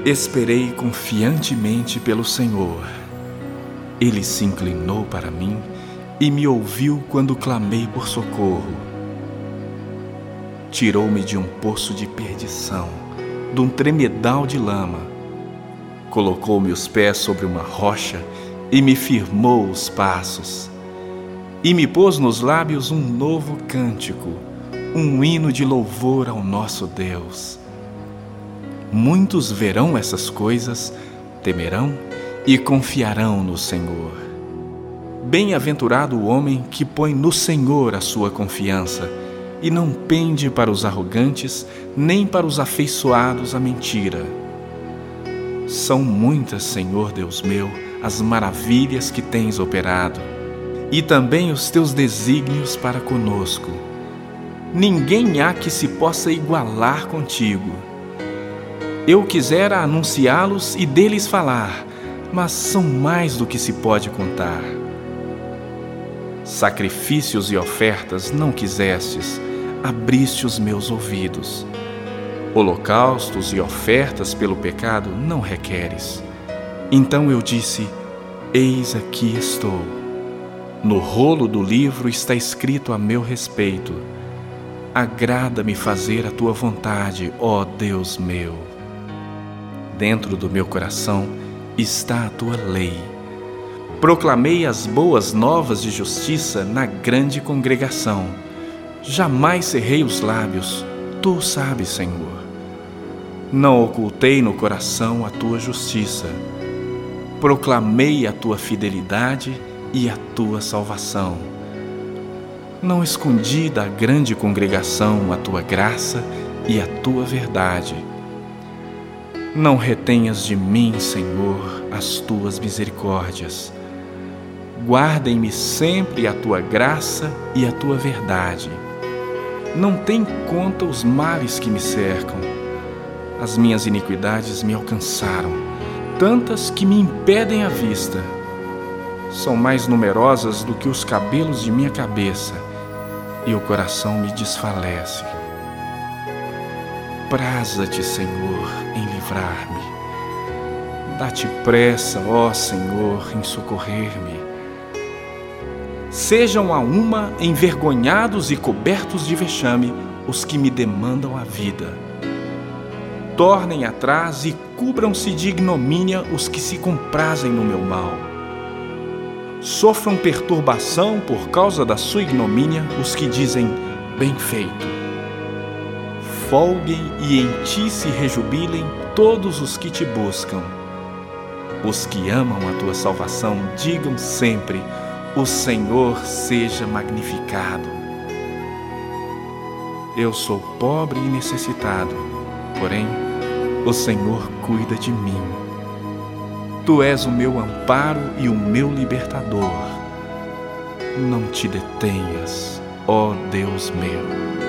Esperei confiantemente pelo Senhor. Ele se inclinou para mim e me ouviu quando clamei por socorro. Tirou-me de um poço de perdição, de um tremedal de lama. Colocou-me os pés sobre uma rocha e me firmou os passos. E me pôs nos lábios um novo cântico, um hino de louvor ao nosso Deus. Muitos verão essas coisas, temerão e confiarão no Senhor. Bem-aventurado o homem que põe no Senhor a sua confiança e não pende para os arrogantes, nem para os afeiçoados à mentira. São muitas, Senhor Deus meu, as maravilhas que tens operado, e também os teus desígnios para conosco. Ninguém há que se possa igualar contigo. Eu quisera anunciá-los e deles falar, mas são mais do que se pode contar. Sacrifícios e ofertas não quisestes, abriste os meus ouvidos. Holocaustos e ofertas pelo pecado não requeres. Então eu disse: eis aqui estou. No rolo do livro está escrito a meu respeito: agrada-me fazer a tua vontade, ó Deus meu. Dentro do meu coração está a tua lei. Proclamei as boas novas de justiça na grande congregação. Jamais cerrei os lábios, tu o sabes, Senhor. Não ocultei no coração a tua justiça. Proclamei a tua fidelidade e a tua salvação. Não escondi da grande congregação a tua graça e a tua verdade. Não retenhas de mim, Senhor, as tuas misericórdias. Guardem-me sempre a tua graça e a tua verdade. Não tem conta os males que me cercam. As minhas iniquidades me alcançaram, tantas que me impedem a vista. São mais numerosas do que os cabelos de minha cabeça, e o coração me desfalece. Praza-te, Senhor, em livrar-me. Dá-te pressa, ó Senhor, em socorrer-me. Sejam a uma envergonhados e cobertos de vexame os que me demandam a vida. Tornem atrás e cubram-se de ignomínia os que se comprazem no meu mal. Sofram perturbação por causa da sua ignomínia os que dizem: bem feito. Folguem e em ti se rejubilem todos os que te buscam. Os que amam a tua salvação digam sempre: o Senhor seja magnificado. Eu sou pobre e necessitado, porém o Senhor cuida de mim. Tu és o meu amparo e o meu libertador. Não te detenhas, ó Deus meu.